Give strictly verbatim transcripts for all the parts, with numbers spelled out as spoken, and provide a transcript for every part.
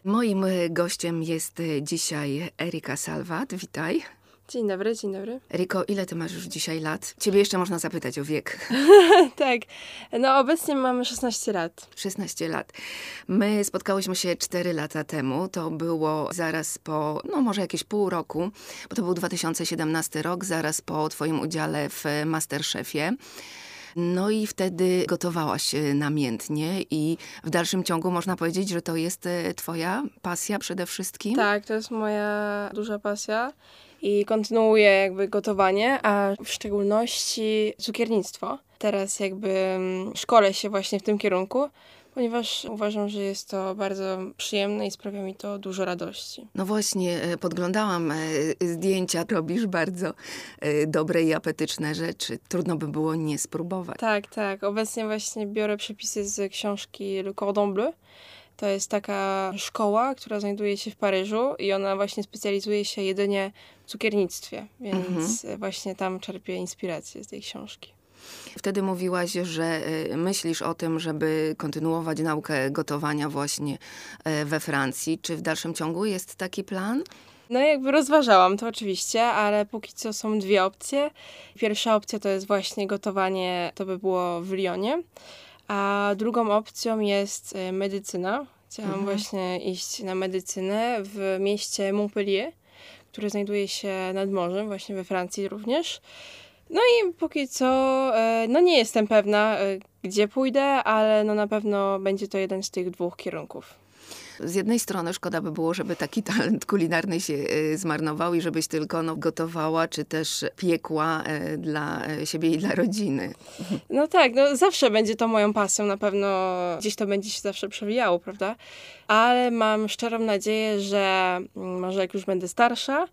Moim y, gościem jest y, dzisiaj Erika Salvat. Witaj. Dzień dobry, dzień dobry. Eriko, ile ty masz już dzisiaj lat? Ciebie jeszcze można zapytać o wiek. Tak, no obecnie mam szesnaście lat. szesnaście lat. My spotkałyśmy się cztery lata temu. To było zaraz po, no może jakieś pół roku, bo to był dwa tysiące siedemnasty rok, zaraz po twoim udziale w MasterChefie. No i wtedy gotowałaś namiętnie i w dalszym ciągu można powiedzieć, że to jest e, twoja pasja przede wszystkim? Tak, to jest moja duża pasja i kontynuuję jakby gotowanie, a w szczególności cukiernictwo. Teraz jakby mm, szkolę się właśnie w tym kierunku, ponieważ uważam, że jest to bardzo przyjemne i sprawia mi to dużo radości. No właśnie, e, podglądałam e, zdjęcia, robisz bardzo e, dobre i apetyczne rzeczy. Trudno by było nie spróbować. Tak, tak. Obecnie właśnie biorę przepisy z książki Le Cordon Bleu. To jest taka szkoła, która znajduje się w Paryżu i ona właśnie specjalizuje się jedynie w cukiernictwie, więc Mhm. właśnie tam czerpię inspirację z tej książki. Wtedy mówiłaś, że e, myślisz o tym, żeby kontynuować naukę gotowania właśnie e, we Francji. Czy w dalszym ciągu jest taki plan? No jakby rozważałam to oczywiście, ale póki co są dwie opcje. Pierwsza opcja to jest właśnie gotowanie, to by było w Lyonie, a drugą opcją jest e, medycyna. Chciałam Mhm. właśnie iść na medycynę w mieście Montpellier, które znajduje się nad morzem, właśnie we Francji również. No i póki co, e, no nie jestem pewna, e, gdzie pójdę, ale no na pewno będzie to jeden z tych dwóch kierunków. Z jednej strony szkoda by było, żeby taki talent kulinarny się e, zmarnował i żebyś tylko no, gotowała, czy też piekła e, dla e, siebie i dla rodziny. No tak, no zawsze będzie to moją pasją, na pewno gdzieś to będzie się zawsze przewijało, prawda? Ale mam szczerą nadzieję, że mm, może jak już będę starsza,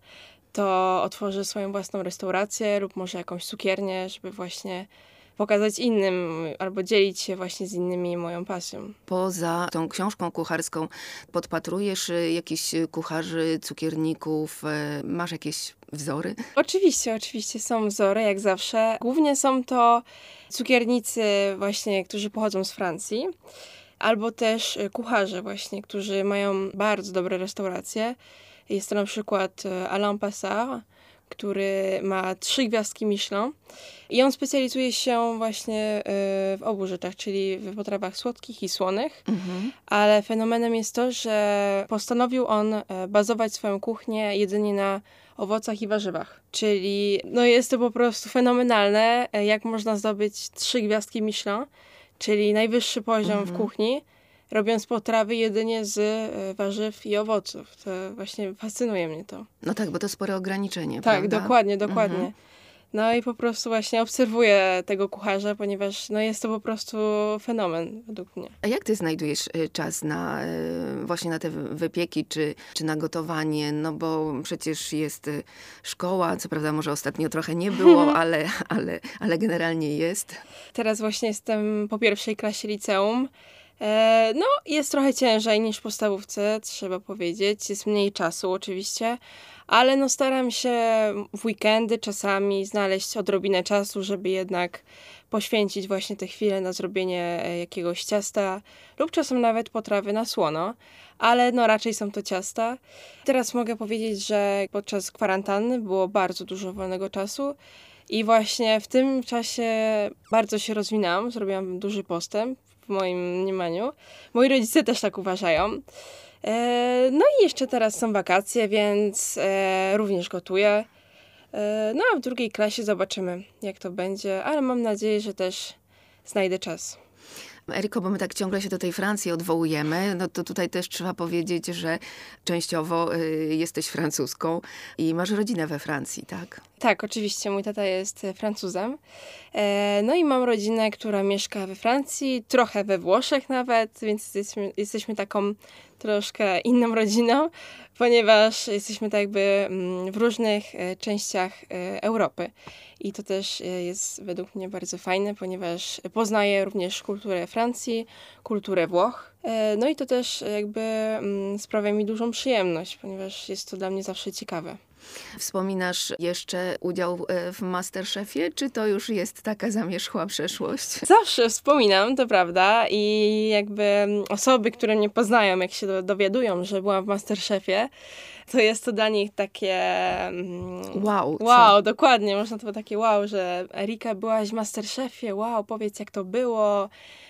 to otworzę swoją własną restaurację lub może jakąś cukiernię, żeby właśnie pokazać innym albo dzielić się właśnie z innymi moją pasją. Poza tą książką kucharską podpatrujesz e, jakichś kucharzy, cukierników, e, masz jakieś wzory? Oczywiście, oczywiście są wzory, jak zawsze. Głównie są to cukiernicy właśnie, którzy pochodzą z Francji, albo też e, kucharze właśnie, którzy mają bardzo dobre restauracje. Jest to na przykład e, Alain Passard, który ma trzy gwiazdki Michelin i on specjalizuje się właśnie e, w obu rzeczach, czyli w potrawach słodkich i słonych. Mhm. Ale fenomenem jest to, że postanowił on e, bazować swoją kuchnię jedynie na owocach i warzywach. Czyli no jest to po prostu fenomenalne, e, jak można zdobyć trzy gwiazdki Michelin, czyli najwyższy poziom Mhm. w kuchni, robiąc potrawy jedynie z e, warzyw i owoców. To właśnie fascynuje mnie to. No tak, bo to spore ograniczenie, Tak, prawda? dokładnie, dokładnie. Mhm. No i po prostu właśnie obserwuję tego kucharza, ponieważ no jest to po prostu fenomen według mnie. A jak ty znajdujesz y, czas na y, właśnie na te wy- wypieki, czy, czy na gotowanie? No bo przecież jest y, szkoła, co prawda może ostatnio trochę nie było, ale, ale, ale generalnie jest. Teraz właśnie jestem po pierwszej klasie liceum. E, no, jest trochę ciężej niż w podstawówce, trzeba powiedzieć. Jest mniej czasu oczywiście, ale no staram się w weekendy czasami znaleźć odrobinę czasu, żeby jednak poświęcić właśnie te chwile na zrobienie e, jakiegoś ciasta lub czasem nawet potrawy na słono, ale no raczej są to ciasta. Teraz mogę powiedzieć, że podczas kwarantanny było bardzo dużo wolnego czasu. I właśnie w tym czasie bardzo się rozwinęłam, zrobiłam duży postęp w moim mniemaniu. Moi rodzice też tak uważają. E, no i jeszcze teraz są wakacje, więc e, również gotuję. E, no a w drugiej klasie zobaczymy, jak to będzie, ale mam nadzieję, że też znajdę czas. Eriko, bo my tak ciągle się do tej Francji odwołujemy, no to tutaj też trzeba powiedzieć, że częściowo y, jesteś Francuzką i masz rodzinę we Francji, tak? Tak, oczywiście, mój tata jest e, Francuzem. E, no i mam rodzinę, która mieszka we Francji, trochę we Włoszech nawet, więc jesteśmy, jesteśmy taką troszkę inną rodziną, ponieważ jesteśmy tak jakby mm, w różnych e, częściach e, Europy. I to też e, jest według mnie bardzo fajne, ponieważ poznaję również kulturę Francji, kulturę Włoch. E, no i to też jakby mm, sprawia mi dużą przyjemność, ponieważ jest to dla mnie zawsze ciekawe. Wspominasz jeszcze udział e, w MasterChefie, czy to już jest taka zamierzchła przeszłość? Zawsze wspominam, to prawda, i jakby osoby, które mnie poznają, jak się do- dowiadują, że byłam w MasterChefie, to jest to dla nich takie... mm, Wow, co? Wow, dokładnie, można to było takie wow, że Erika, byłaś w MasterChefie, wow, powiedz jak to było,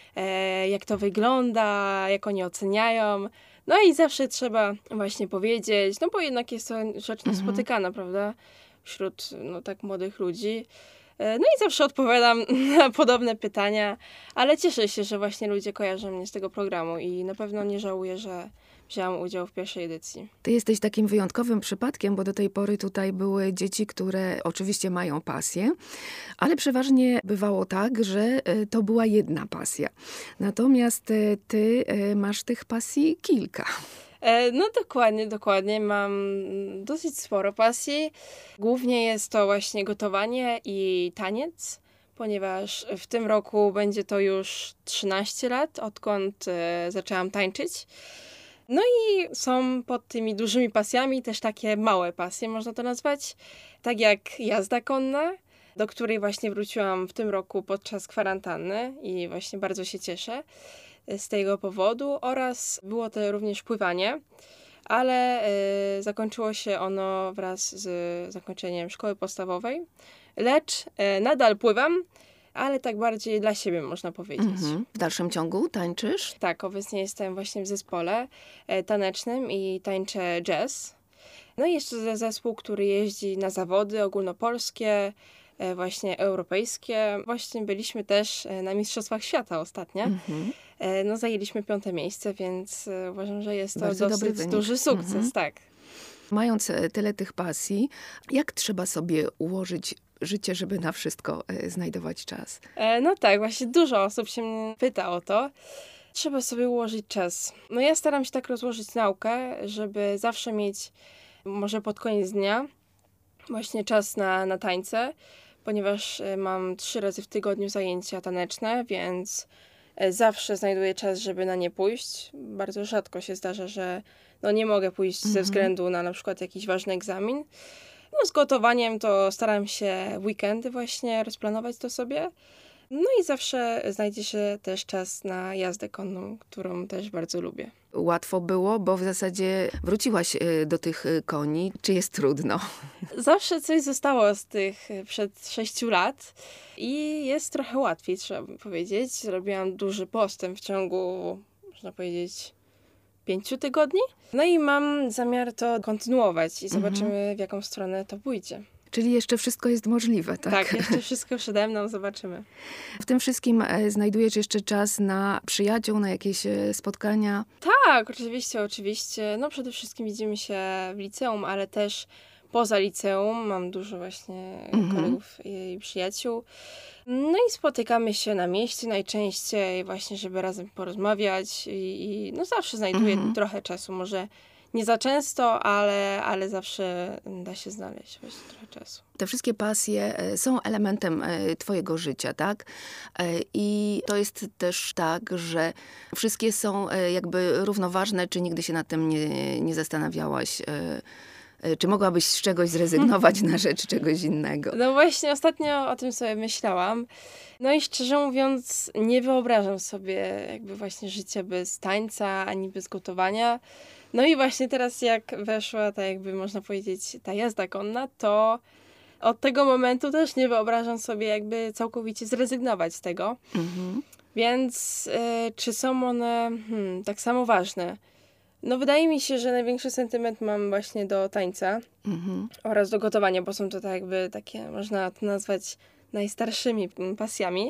e, jak to wygląda, jak oni oceniają. No i zawsze trzeba właśnie powiedzieć, no bo jednak jest to rzecz niespotykana, prawda, wśród no tak młodych ludzi. E, No i zawsze odpowiadam na podobne pytania, ale cieszę się, że właśnie ludzie kojarzą mnie z tego programu i na pewno nie żałuję, że wzięłam udział w pierwszej edycji. Ty jesteś takim wyjątkowym przypadkiem, bo do tej pory tutaj były dzieci, które oczywiście mają pasję, ale przeważnie bywało tak, że e, to była jedna pasja. Natomiast e, ty e, masz tych pasji kilka. E, No dokładnie, dokładnie. Mam dosyć sporo pasji. Głównie jest to właśnie gotowanie i taniec, ponieważ w tym roku będzie to już trzynaście lat, odkąd e, zaczęłam tańczyć. No i są pod tymi dużymi pasjami też takie małe pasje, można to nazwać, tak jak jazda konna, do której właśnie wróciłam w tym roku podczas kwarantanny i właśnie bardzo się cieszę z tego powodu, oraz było to również pływanie, ale e, zakończyło się ono wraz z zakończeniem szkoły podstawowej, lecz e, nadal pływam, ale tak bardziej dla siebie można powiedzieć. Mhm. W dalszym ciągu tańczysz? Tak, obecnie jestem właśnie w zespole e, tanecznym i tańczę jazz. No i jeszcze ze- zespół, który jeździ na zawody ogólnopolskie, e, właśnie europejskie. Właśnie byliśmy też e, na Mistrzostwach Świata ostatnio. Mhm. E, No zajęliśmy piąte miejsce, więc e, uważam, że jest to Bardzo dobry dosyć wynik. duży sukces, Mhm. tak. Mając e, tyle tych pasji, jak trzeba sobie ułożyć życie, żeby na wszystko e, znajdować czas? E, No tak, właśnie dużo osób się mnie pyta o to. Trzeba sobie ułożyć czas. No ja staram się tak rozłożyć naukę, żeby zawsze mieć, może pod koniec dnia, właśnie czas na, na tańce, ponieważ e, mam trzy razy w tygodniu zajęcia taneczne, więc e, zawsze znajduję czas, żeby na nie pójść. Bardzo rzadko się zdarza, że no nie mogę pójść ze Mhm. względu na na przykład jakiś ważny egzamin. No z gotowaniem to staram się w weekendy właśnie rozplanować to sobie. No i zawsze znajdzie się też czas na jazdę konną, którą też bardzo lubię. Łatwo było, bo w zasadzie wróciłaś e, do tych e, koni. Czy jest trudno? Zawsze coś zostało z tych y, przed sześciu lat i jest trochę łatwiej, trzeba by powiedzieć. Zrobiłam duży postęp w ciągu, można powiedzieć, pięciu tygodni. No i mam zamiar to kontynuować i zobaczymy, w jaką stronę to pójdzie. Czyli jeszcze wszystko jest możliwe, tak? Tak, jeszcze wszystko przede mną, zobaczymy. W tym wszystkim e, znajdujesz jeszcze czas na przyjaciół, na jakieś e, spotkania. Tak, oczywiście, oczywiście. No przede wszystkim widzimy się w liceum, ale też poza liceum. Mam dużo właśnie Mhm. kolegów i przyjaciół. No i spotykamy się na mieście najczęściej właśnie, żeby razem porozmawiać i, i no zawsze znajduję Mhm. trochę czasu. Może nie za często, ale, ale zawsze da się znaleźć właśnie trochę czasu. Te wszystkie pasje e, są elementem e, twojego życia, tak? E, I to jest też tak, że wszystkie są e, jakby równoważne, czy nigdy się nad tym nie, nie zastanawiałaś? E, e, Czy mogłabyś z czegoś zrezygnować na rzecz czegoś innego? No właśnie, ostatnio o tym sobie myślałam. No i szczerze mówiąc, nie wyobrażam sobie jakby właśnie życia bez tańca, ani bez gotowania. No i właśnie teraz jak weszła ta jakby można powiedzieć ta jazda konna, to od tego momentu też nie wyobrażam sobie jakby całkowicie zrezygnować z tego. Mhm. Więc y, czy są one hmm, tak samo ważne? No wydaje mi się, że największy sentyment mam właśnie do tańca Mhm. oraz do gotowania, bo są to tak jakby takie, można to nazwać najstarszymi mm, pasjami.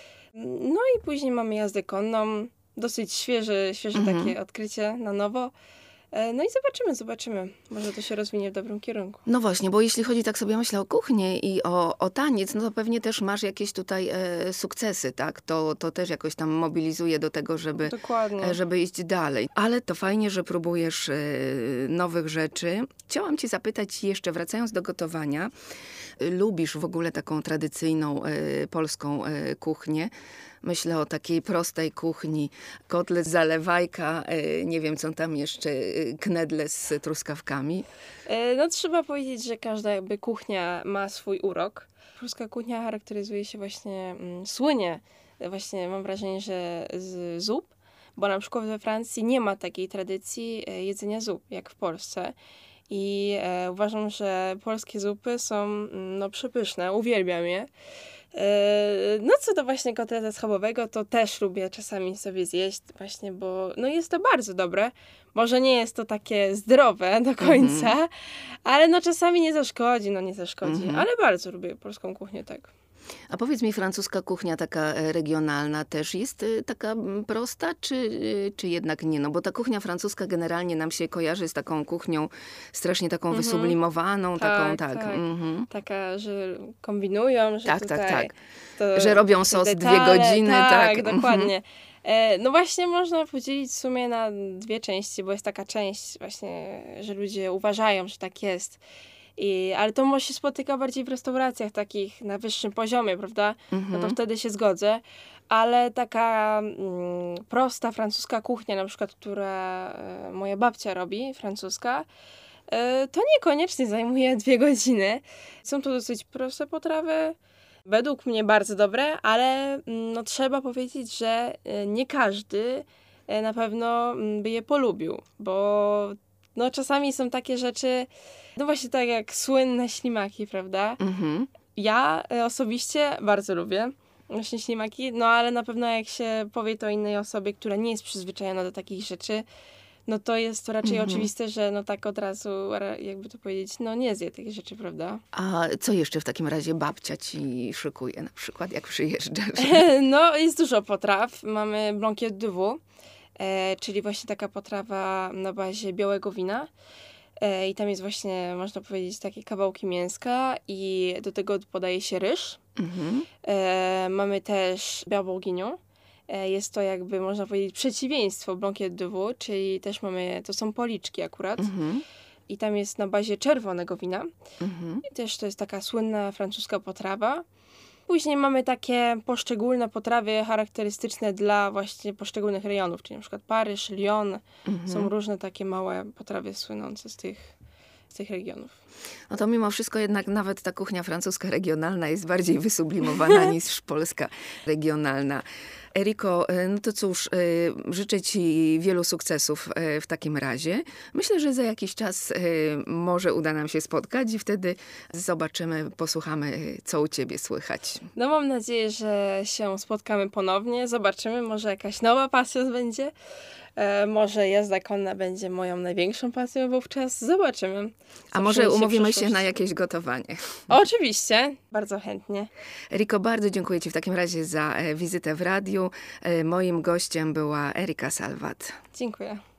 No i później mamy jazdę konną, dosyć świeże, świeże Mhm. takie odkrycie na nowo. E, No i zobaczymy, zobaczymy. Może to się rozwinie w dobrym kierunku. No właśnie, bo jeśli chodzi, tak sobie myślę, o kuchnię i o, o taniec, no to pewnie też masz jakieś tutaj e, sukcesy, tak? To, to też jakoś tam mobilizuje do tego, żeby, Dokładnie. e, żeby iść dalej. Ale to fajnie, że próbujesz e, nowych rzeczy. Chciałam cię zapytać jeszcze, wracając do gotowania, e, lubisz w ogóle taką tradycyjną e, polską e, kuchnię? Myślę o takiej prostej kuchni. Kotlet, zalewajka, e, nie wiem co tam jeszcze, e, knedle z truskawkami. E, No trzeba powiedzieć, że każda jakby kuchnia ma swój urok. Polska kuchnia charakteryzuje się właśnie, mm, słynie, e, właśnie mam wrażenie, że z zup, bo na przykład we Francji nie ma takiej tradycji e, jedzenia zup, jak w Polsce. I e, uważam, że polskie zupy są mm, no, przepyszne, uwielbiam je. E, No co do właśnie kotleta schabowego, to też lubię czasami sobie zjeść właśnie, bo no jest to bardzo dobre. Może nie jest to takie zdrowe do końca, ale no czasami nie zaszkodzi, no nie zaszkodzi. Mhm. Ale bardzo lubię polską kuchnię, tak. A powiedz mi, francuska kuchnia taka e, regionalna też jest e, taka mm, prosta, czy, e, czy jednak nie? No bo ta kuchnia francuska generalnie nam się kojarzy z taką kuchnią strasznie taką Mhm. wysublimowaną, taką, Tak, tak. tak. Mhm. Taka, że kombinują, że Tak, tutaj tak, tak. to Że robią te sos dwie detale, godziny, tak. Tak, Mhm. dokładnie. E, No właśnie można podzielić w sumie na dwie części, bo jest taka część właśnie, że ludzie uważają, że tak jest. I, ale to może się spotyka bardziej w restauracjach takich na wyższym poziomie, prawda? No to Mhm. wtedy się zgodzę. Ale taka mm, prosta francuska kuchnia, na przykład, która e, moja babcia robi, francuska, e, to niekoniecznie zajmuje dwie godziny. Są to dosyć proste potrawy, według mnie bardzo dobre, ale mm, no, trzeba powiedzieć, że e, nie każdy e, na pewno mm, by je polubił, bo no, czasami są takie rzeczy, no właśnie tak jak słynne ślimaki, prawda? Mhm. Ja e, osobiście bardzo lubię właśnie ślimaki, no ale na pewno jak się powie to innej osobie, która nie jest przyzwyczajona do takich rzeczy, no to jest to raczej Mhm. oczywiste, że no tak od razu, ra- jakby to powiedzieć, no nie zje tych rzeczy, prawda? A co jeszcze w takim razie babcia ci szykuje na przykład, jak przyjeżdżasz? No jest dużo potraw. Mamy blanquette de veau, e, czyli właśnie taka potrawa na bazie białego wina. E, I tam jest właśnie, można powiedzieć, takie kawałki mięska i do tego podaje się ryż. Mhm. E, mamy też Beurre Bourguignon. E, jest to jakby, można powiedzieć, przeciwieństwo Blanquette de Veau, czyli też mamy, to są policzki akurat. Mhm. I tam jest na bazie czerwonego wina. Mhm. I też to jest taka słynna francuska potrawa. Później mamy takie poszczególne potrawy charakterystyczne dla właśnie poszczególnych rejonów, czyli na przykład Paryż, Lyon. Mhm. Są różne takie małe potrawy słynące z tych, z tych regionów. No to mimo wszystko jednak nawet ta kuchnia francuska regionalna jest bardziej wysublimowana niż polska regionalna. Eriko, e, no to cóż, e, życzę ci wielu sukcesów e, w takim razie. Myślę, że za jakiś czas e, może uda nam się spotkać i wtedy zobaczymy, posłuchamy, co u ciebie słychać. No mam nadzieję, że się spotkamy ponownie, zobaczymy, może jakaś nowa pasja będzie. E, może jazda konna będzie moją największą pasją wówczas. Zobaczymy. A co może przyniesie umówimy się przyszłość. na jakieś gotowanie. Oczywiście, bardzo chętnie. Eriko, bardzo dziękuję ci w takim razie za e, wizytę w radiu. E, Moim gościem była Erika Salvat. Dziękuję.